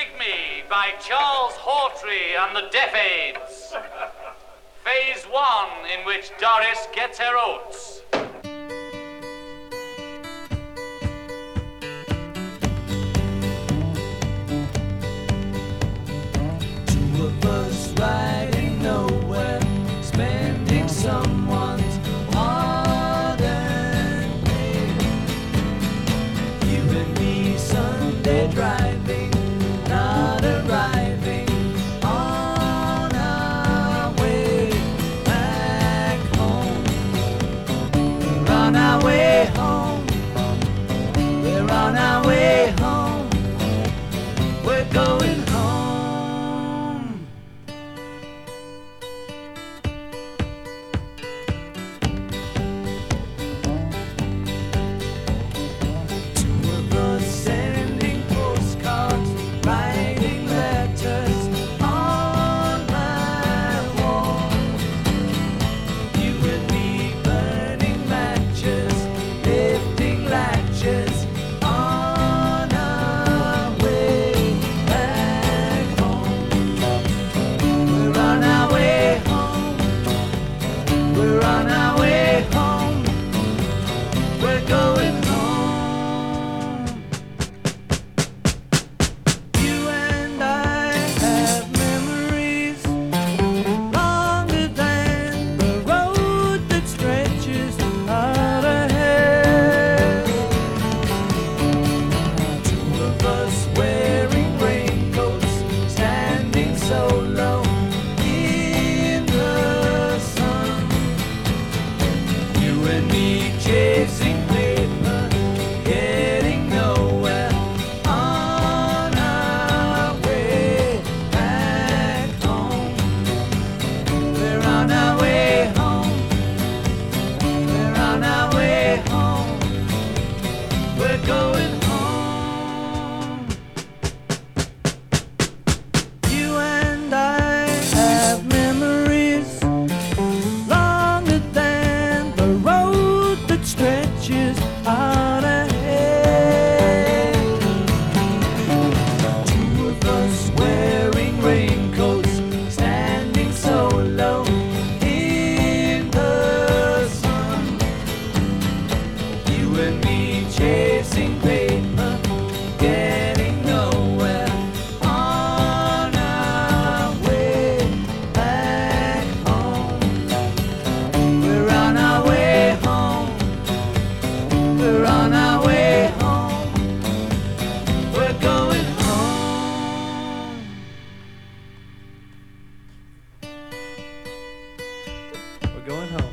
Me by Charles Hawtrey and the Deaf Aids. Phase 1, in which Doris gets her oats. Two of us riding nowhere, spending someone's hard-earned pay. You and me Sunday driving, not arriving on our way back home. We're on our way home. We're on our way home. We're going home. Two of us sending postcards, writing letters on my wall. You and me burning matches, lifting latches on our way back home. We're on our way home. We're on our way home. We're going home. You and I have memories longer than the road that stretches out ahead. Two of us wearing raincoats, standing so low in the sun. You and me chasing paper, getting nowhere on our way back home. We're on our way home. We're on our way home. We're going home. You and I have memories longer than the road that stretches out ahead. Two of us wearing raincoats, standing so low in the sun. You and me chasing paper, getting nowhere on our way back home. We're on our way home. We're on our way home. We're going home. We're going home.